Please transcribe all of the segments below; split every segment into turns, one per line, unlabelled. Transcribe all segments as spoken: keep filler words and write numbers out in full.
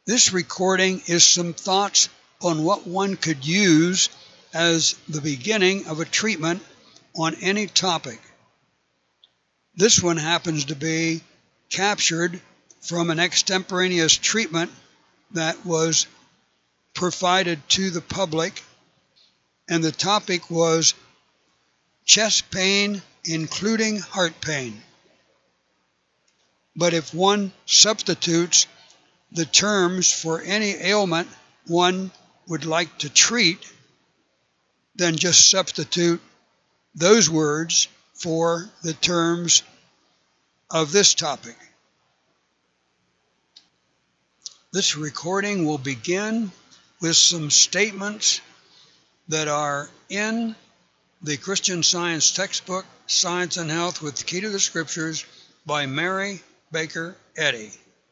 This recording is some thoughts on what one could use as the beginning of a treatment on any topic. This one happens to be captured from an extemporaneous treatment that was provided to the public, and the topic was chest pain, including heart pain. But if one substitutes the terms for any ailment one would like to treat, then just substitute those words for the terms of this topic. This recording will begin with some statements that are in the Christian Science textbook, Science and Health with the Key to the Scriptures by Mary Baker Eddy.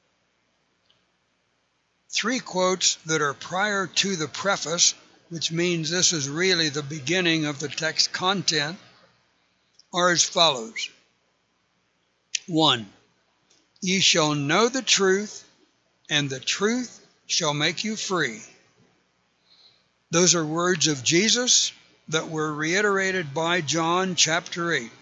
Three quotes that are prior to the preface, which means this is really the beginning of the text content, are as follows. One, ye shall know the truth, and the truth shall make you free. Those are words of Jesus that were reiterated by John chapter eight.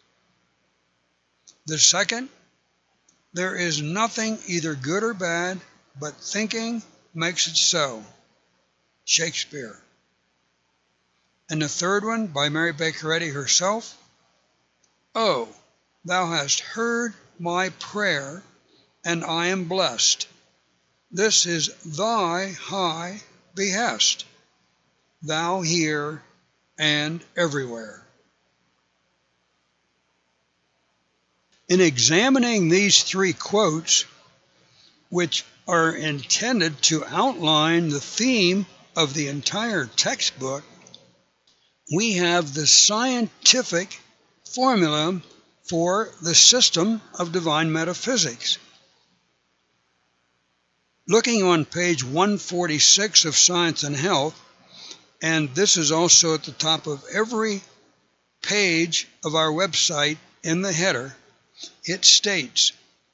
The second, there is nothing either good or bad, but thinking makes it so. Shakespeare. And the third one, by Mary Baker Eddy herself. Oh, thou hast heard my prayer, and I am blessed. This is thy high behest. Thou here and everywhere. In examining these three quotes, which are intended to outline the theme of the entire textbook, we have the scientific formula for the system of divine metaphysics. Looking on page one forty-six of Science and Health, and this is also at the top of every page of our website in the header, it states,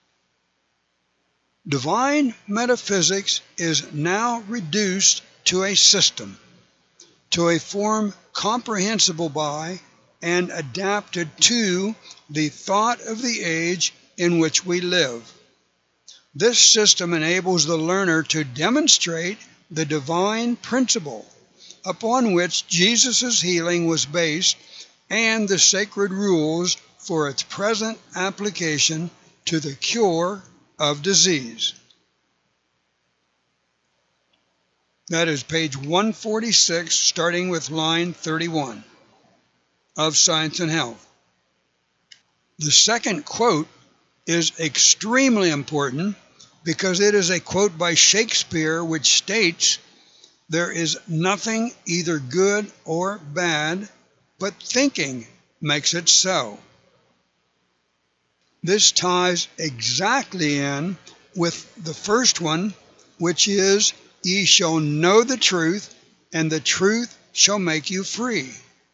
divine metaphysics is now reduced to a system, to a form comprehensible by and adapted to the thought of the age in which we live. This system enables the learner to demonstrate the divine principle upon which Jesus' healing was based and the sacred rules for its present application to the cure of disease. That is page one forty-six, starting with line thirty-one of Science and Health. The second quote is extremely important because it is a quote by Shakespeare which states, there is nothing either good or bad, but thinking makes it so. This ties exactly in with the first one, which is, ye shall know the truth, and the truth shall make you free.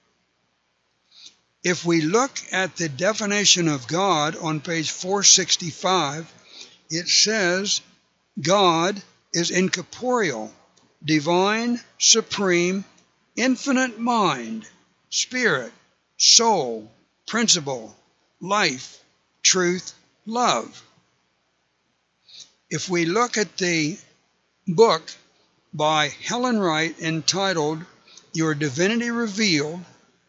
If we look at the definition of God on page four sixty-five, it says, God is incorporeal, divine, supreme, infinite mind, spirit, soul, principle, life, truth, love. If we look at the book by Helen Wright entitled Your Divinity Revealed,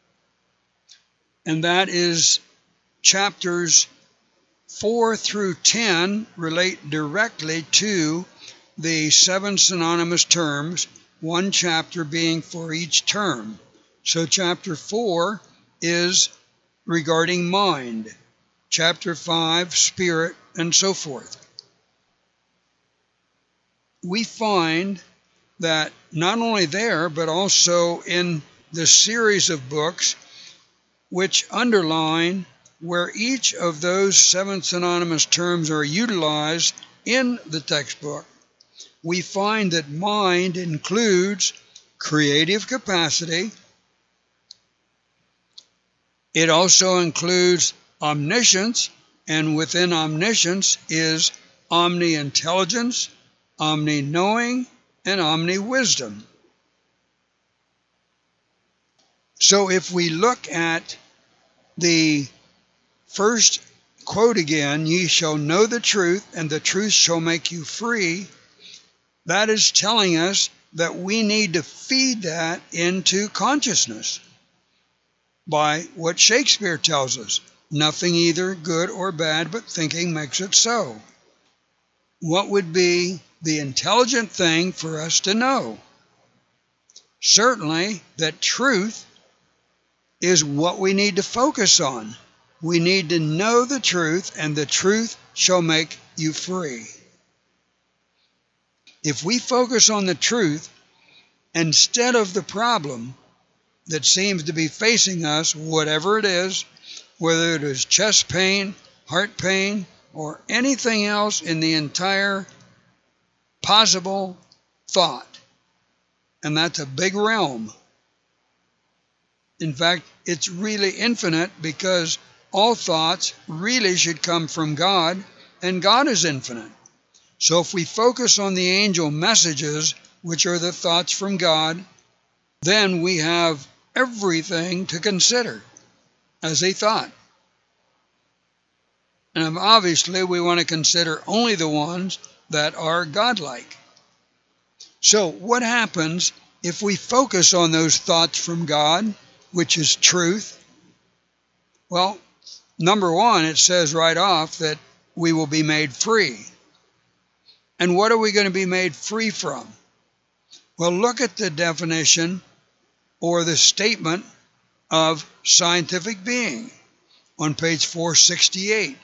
and that is chapters four through ten relate directly to the seven synonymous terms, one chapter being for each term. So chapter four is regarding mind, chapter five, spirit, and so forth. We find that not only there, but also in the series of books which underline where each of those seven synonymous terms are utilized in the textbook, we find that mind includes creative capacity. It also includes omniscience, and within omniscience is omni-intelligence, omni-knowing, and omni-wisdom. So if we look at the first quote again, ye shall know the truth, and the truth shall make you free, that is telling us that we need to feed that into consciousness by what Shakespeare tells us. Nothing either good or bad, but thinking makes it so. What would be the intelligent thing for us to know? Certainly that truth is what we need to focus on. We need to know the truth, and the truth shall make you free. If we focus on the truth instead of the problem that seems to be facing us, whatever it is, whether it is chest pain, heart pain, or anything else in the entire possible thought, and that's a big realm. In fact, it's really infinite, because all thoughts really should come from God, and God is infinite. So if we focus on the angel messages, which are the thoughts from God, then we have everything to consider as a thought. And obviously we want to consider only the ones that are godlike. So what happens if we focus on those thoughts from God, which is truth? Well, number one, it says right off that we will be made free. And what are we going to be made free from? Well, look at the definition or the statement of scientific being on page four sixty-eight.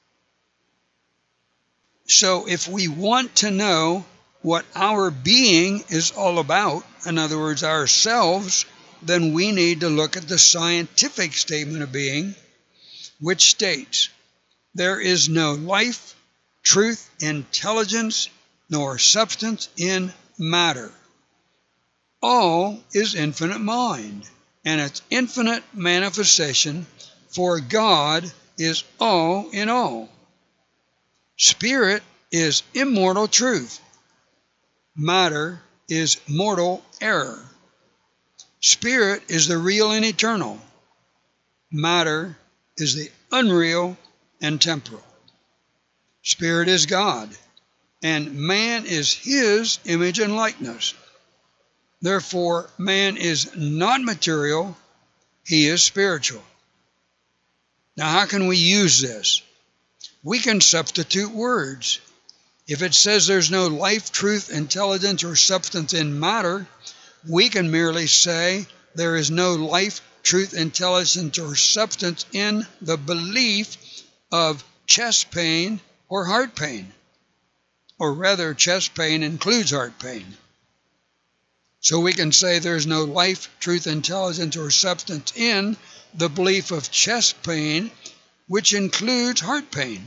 So if we want to know what our being is all about, in other words, ourselves, then we need to look at the scientific statement of being, which states, there is no life, truth, intelligence, nor substance in matter. All is infinite mind, and its infinite manifestation, for God is all in all. Spirit is immortal truth. Matter is mortal error. Spirit is the real and eternal. Matter is the unreal and temporal. Spirit is God, and man is His image and likeness. Therefore, man is not material, he is spiritual. Now, how can we use this? We can substitute words. If it says there's no life, truth, intelligence, or substance in matter, we can merely say there is no life, truth, intelligence, or substance in the belief of chest pain or heart pain. Or rather, chest pain includes heart pain. So we can say there's no life, truth, intelligence, or substance in the belief of chest pain, which includes heart pain.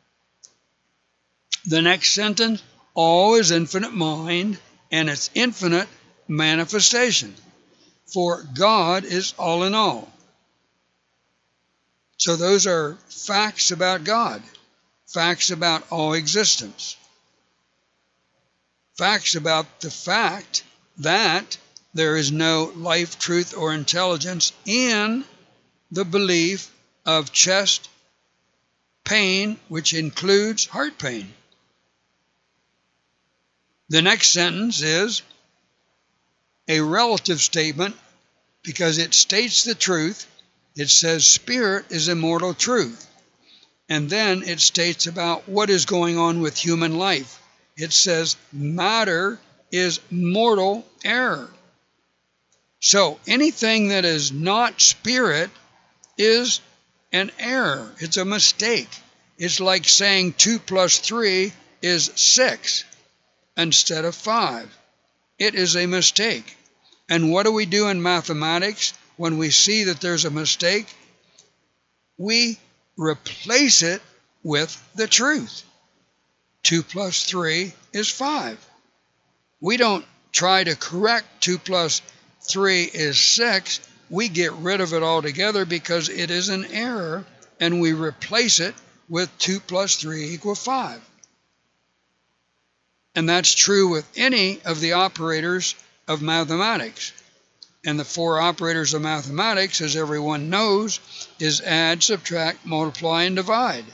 The next sentence, all is infinite mind and its infinite manifestation, for God is all in all. So those are facts about God, facts about all existence, facts about the fact that there is no life, truth, or intelligence in the belief of chest pain, which includes heart pain. The next sentence is a relative statement because it states the truth. It says spirit is immortal truth. And then it states about what is going on with human life. It says matter is mortal error. So anything that is not spirit is an error. It's a mistake. It's like saying two plus three is six instead of five. It is a mistake. And what do we do in mathematics when we see that there's a mistake? We replace it with the truth. two plus three is five. We don't try to correct two plus three is six. We get rid of it altogether because it is an error, and we replace it with two plus three equals five. And that's true with any of the operators of mathematics. And the four operators of mathematics, as everyone knows, is add, subtract, multiply, and divide.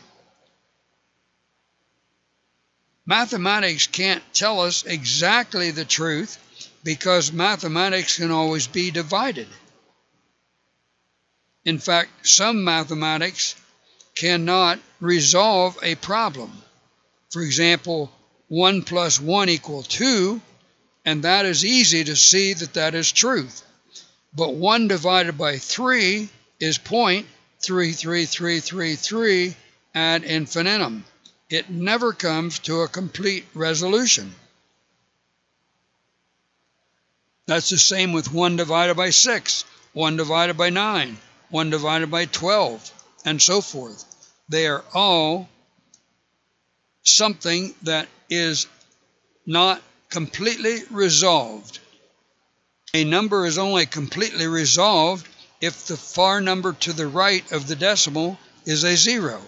Mathematics can't tell us exactly the truth because mathematics can always be divided. In fact, some mathematics cannot resolve a problem. For example, one plus one equals two, and that is easy to see that that is truth. But one divided by three is zero point three three three three three ad infinitum. It never comes to a complete resolution. That's the same with one divided by six, one divided by nine, one divided by twelve, and so forth. They are all something that is not completely resolved. A number is only completely resolved if the far number to the right of the decimal is a zero.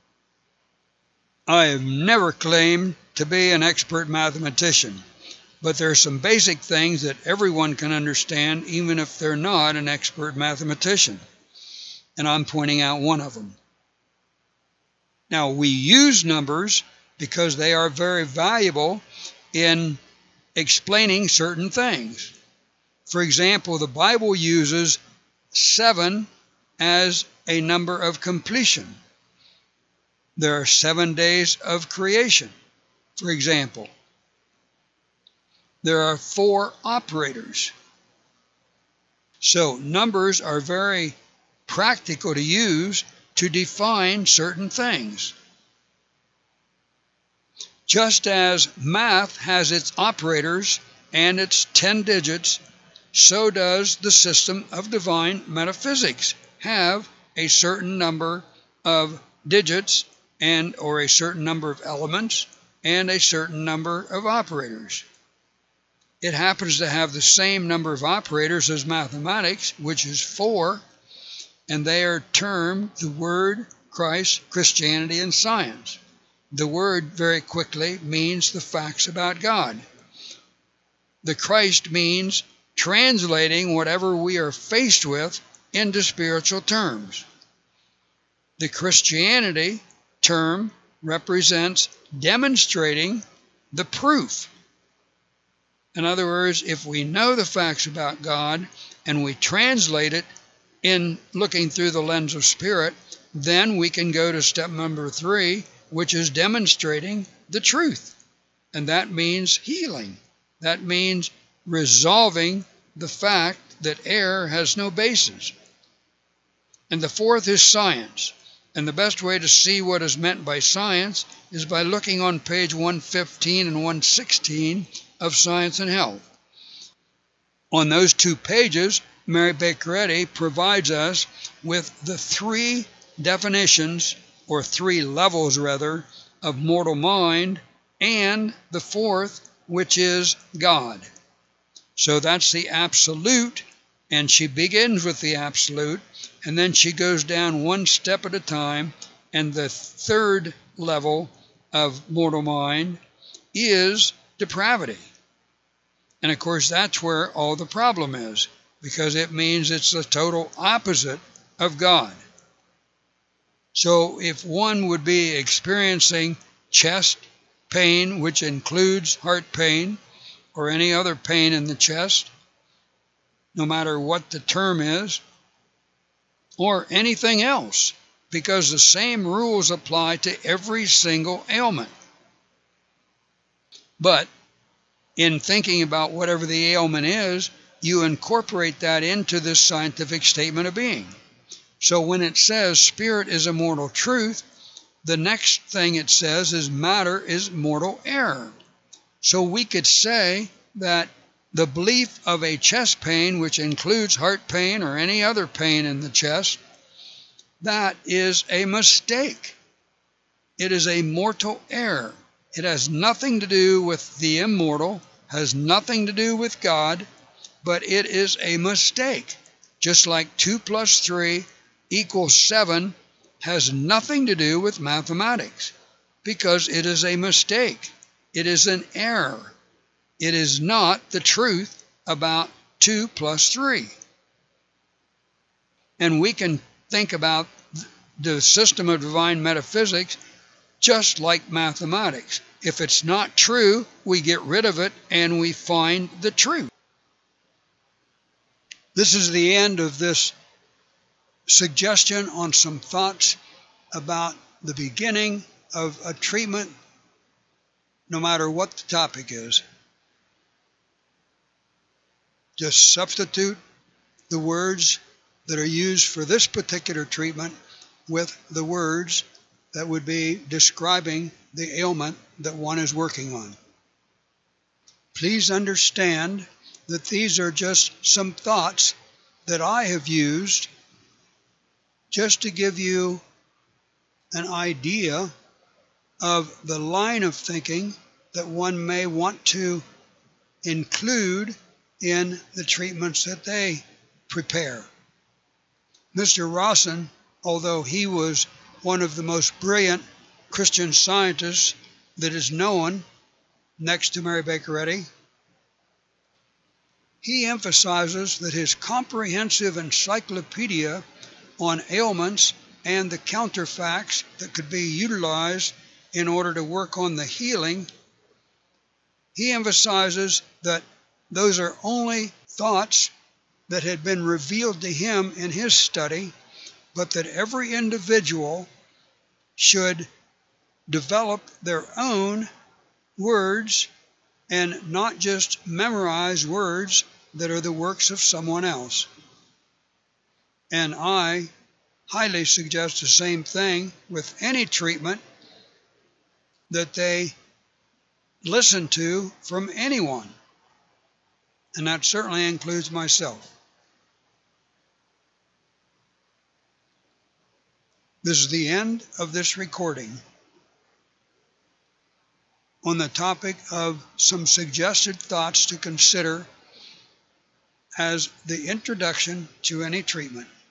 I have never claimed to be an expert mathematician, but there are some basic things that everyone can understand even if they're not an expert mathematician, and I'm pointing out one of them. Now, we use numbers because they are very valuable in explaining certain things. For example, the Bible uses seven as a number of completion. There are seven days of creation, for example. There are four operators. So numbers are very practical to use to define certain things. Just as math has its operators and its ten digits, so does the system of divine metaphysics have a certain number of digits and or a certain number of elements and a certain number of operators. It happens to have the same number of operators as mathematics, which is four, and they are termed the Word, Christ, Christianity, and science. The Word, very quickly, means the facts about God. The Christ means translating whatever we are faced with into spiritual terms. The Christianity term represents demonstrating the proof. In other words, if we know the facts about God and we translate it in looking through the lens of spirit, then we can go to step number three, which is demonstrating the truth. And that means healing. That means resolving the fact that error has no basis. And the fourth is science. And the best way to see what is meant by science is by looking on page one fifteen and one sixteen of Science and Health. On those two pages, Mary Baker Eddy provides us with the three definitions, or three levels rather, of mortal mind, and the fourth, which is God. So that's the absolute, and she begins with the absolute, and then she goes down one step at a time, and the third level of mortal mind is depravity. And of course, that's where all the problem is, because it means it's the total opposite of God. So if one would be experiencing chest pain, which includes heart pain, or any other pain in the chest, no matter what the term is, or anything else, because the same rules apply to every single ailment. But in thinking about whatever the ailment is, you incorporate that into this scientific statement of being. So when it says spirit is immortal truth, the next thing it says is matter is mortal error. So we could say that the belief of a chest pain, which includes heart pain or any other pain in the chest, that is a mistake. It is a mortal error. It has nothing to do with the immortal, has nothing to do with God, but it is a mistake. Just like two plus three equals seven has nothing to do with mathematics, because it is a mistake. It is an error. It is not the truth about two plus three. And we can think about the system of divine metaphysics just like mathematics. If it's not true, we get rid of it and we find the truth. This is the end of this suggestion on some thoughts about the beginning of a treatment, no matter what the topic is. Just substitute the words that are used for this particular treatment with the words that would be describing the ailment that one is working on. Please understand that these are just some thoughts that I have used just to give you an idea of the line of thinking that one may want to include in the treatments that they prepare. Mister Rawson, although he was one of the most brilliant Christian scientists that is known next to Mary Baker Eddy, he emphasizes that his comprehensive encyclopedia on ailments and the counterfacts that could be utilized in order to work on the healing, he emphasizes that those are only thoughts that had been revealed to him in his study, but that every individual should develop their own words and not just memorize words that are the works of someone else. And I highly suggest the same thing with any treatment that they listen to from anyone. And that certainly includes myself. This is the end of this recording on the topic of some suggested thoughts to consider as the introduction to any treatment.